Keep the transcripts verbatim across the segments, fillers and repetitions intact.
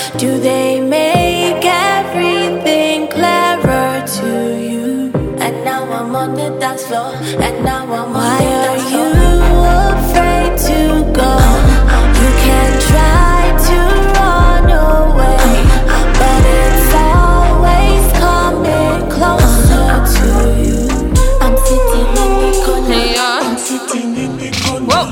Do they make everything clearer to you? And now I'm on the dance floor, and now I'm on Why the dance floor. Why are you afraid to go? You can try to run away, but it's always coming closer to you. I'm sitting in the corner, yeah. I'm sitting in the corner. Whoa.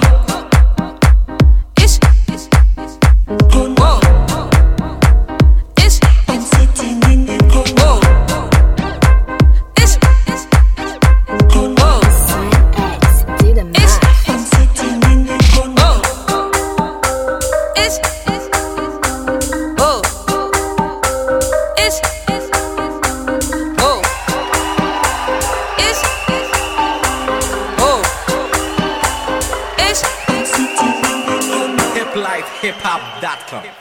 Hip life hip hop dot com